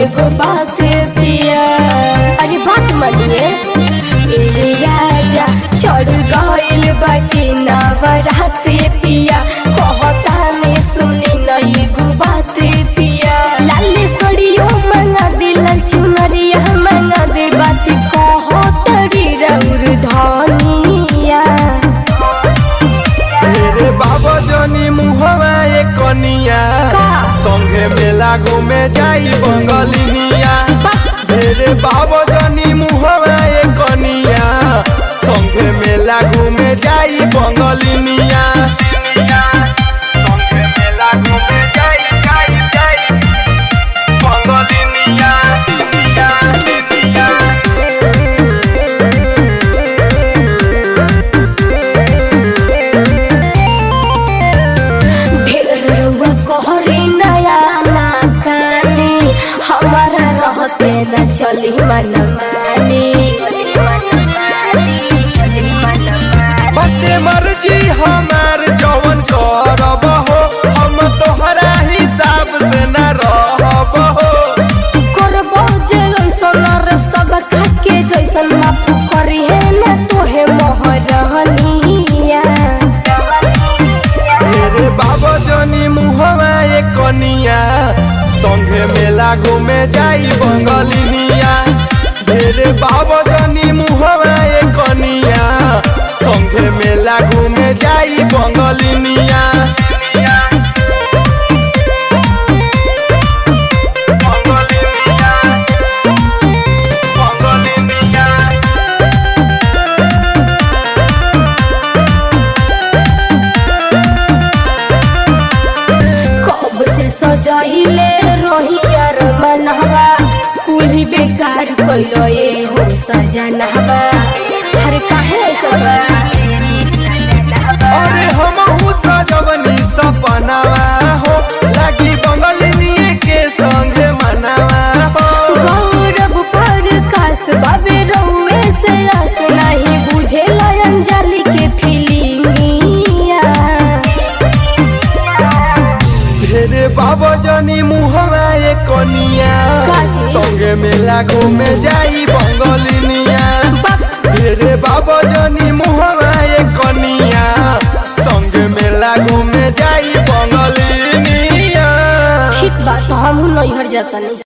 एगो बात पिया। अरे बात मानिए ए राजा चढ़ गइल बाटे नवरात पिया, कहता ने सुनी न एगो बात पिया। लाले सड़ियो मंगा दे, लाल चुनरिया मंगा दे, बात कहतरी रउर धनिया। मेरे बाबा जनी मुहवा एक कनिया, संगे मेला घूमे जाई बंगलिनिया। मेरे बाबा जनी मुहवा एक कनिया, संगे मेला घूमे जाई बंगलिनिया। संगे मेला घूमे जाई बंगलिनिया। हमारा रहते न चली मन मानी, बते मर्जी हमार जवन करब हो, हम तोहरा हिसाब से न रहब हो। करबो जैसन रे सब खाके जैसन, माफ करी है न तोहे मोहरनिया। मेरे बाबा जनी मुहवा एक कनिया, संगे मेला घूमे जाई बंगलिनिया। मेरे बाबा जनी मुहवा एक कनिया, संगे मेला घूमे जाई बंगलिनिया। सजाइले रोहियर मनहवा, कुली बेकार कइलो ए हो सजनहवा। हर काहे सब अरे हम सजवनी सपनावा हो, लगी बंगलिनी के संगे मनावा हो। गौरव पर कास बाबे रउए से आस, नहीं बुझे अंजलि के फीलिंगिया। तेरे बाबा जनी मुहवा एक कनिया, संगे मेला घूमे जाई बंगलिनिया। तेरे बाबा जनी मुहवा एक कनिया, संगे मेला घूमे जाई बंगलिनिया। ठीक बात, हम नैहर जाता नहीं।